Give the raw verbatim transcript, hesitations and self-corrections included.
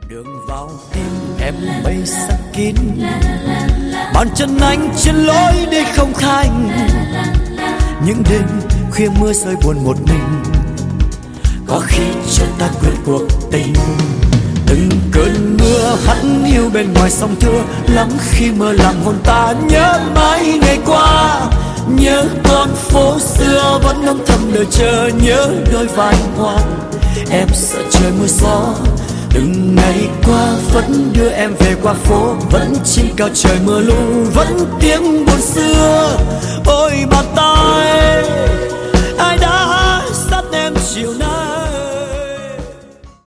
đường vào tim em mây sắc kín, bàn chân anh trên lối đi không khanh. Những đêm khuya mưa rơi buồn một mình, có khi cho ta quên cuộc tình. Từng cơn mưa hắt hiu bên ngoài sông thưa, lắm khi mơ làm hồn ta nhớ mãi ngày qua. Nhớ con phố xưa vẫn âm thầm đợi chờ, nhớ đôi vai ngoan em sợ trời mưa gió. Từng ngày qua vẫn đưa em về qua phố, vẫn chim cao trời mưa lu, vẫn tiếng buồn xưa. Ôi bàn tay